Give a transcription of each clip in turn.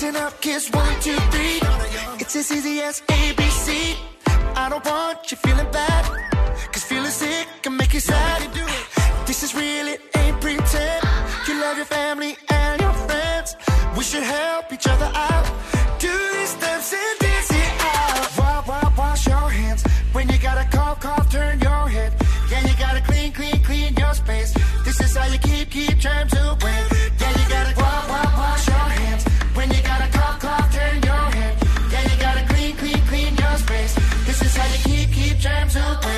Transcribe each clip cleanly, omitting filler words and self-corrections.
Listen up, kids, 1, 2, 3. It's as easy as ABC. I don't want you feeling bad, cause feeling sick can make you sad. This is real, it ain't pretend. You love your family and your friends. We should help each other out. Do these steps and dance it out. Wash your hands. When you got a cough, turn your head. Yeah, you gotta clean your space. This is how you keep germs away. Yeah, you gotta wash your hands. When you got a cough, turn your head. Yeah, you gotta clean your space. This is how you keep germs away.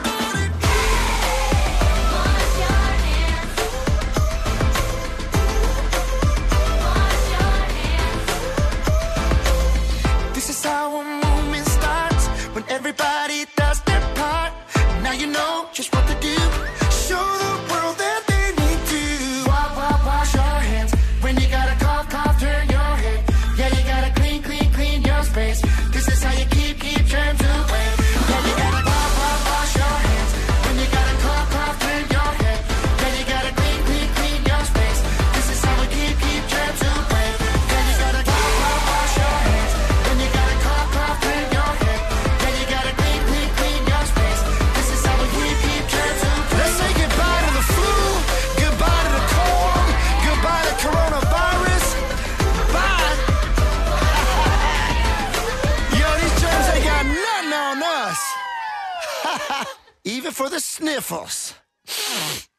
This is how a movement starts, when everybody does their part. Now you know just what to do. Show the world that they need to. Wash your hands. When you got a cough, turn your head. Yeah, you gotta clean your space. This is how you keep germs away. Yeah, you gotta wash your hands. When you got a cough, turn your head. Yeah, you gotta clean your space. This is how we keep germs away. Yeah, you gotta wash your hands. When you got a cough, turn your head. Yeah, you gotta clean your space. This is how we keep germs away. Let's say goodbye to the flu, goodbye to the cold, goodbye to coronavirus. Bye. Yo, these germs ain't got nothing on us. Even for the sniffles.